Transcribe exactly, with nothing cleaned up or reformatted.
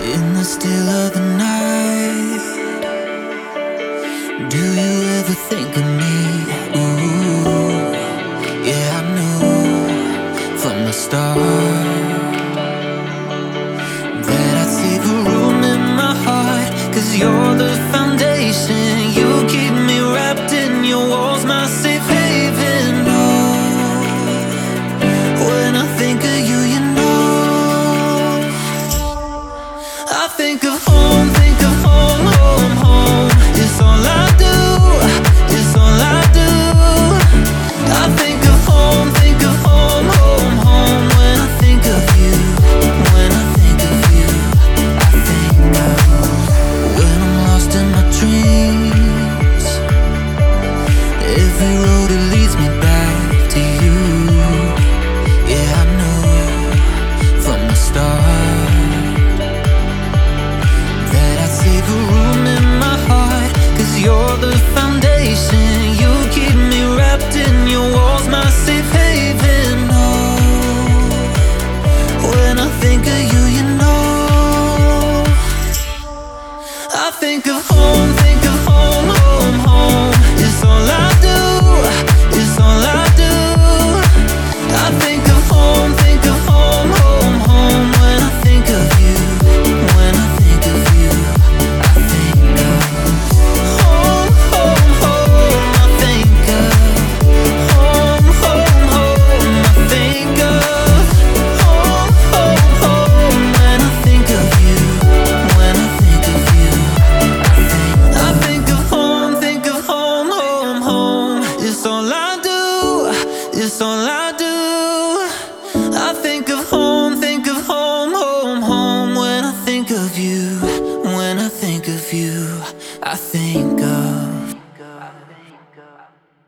In the still of the night, do you ever think of me? Ooh, yeah, I knew from the start that I'd save a room in my heart, 'cause you're the foundation. You keep me wrapped in your walls, my safe haven. Oh, when I think of you, you know I think of home, think of home, home, home. It's all I do, it's all I do. I think of home, think of home, home, home. When I think of you, when I think of you, I think of when I'm lost in my dreams. Every road it leads me back to you. Yeah, I know from the start that I'd save a room in my heart, 'cause you're the foundation. You keep me wrapped in your walls, my safe haven. Oh, when I think of you, you know I think of home, think of home, home, home. It's all I do, it's all I do. I think of home, think of home, home, home. When I think of you, when I think of you, I think of home, home, home. I think of home, home, home. I think of home, home, home. When I think of you, when I think of you, I think of home, think of home, home, home. It's all I do, it's all I do. I think of home, think of home, home, home. When I think of you, when I think of you, I think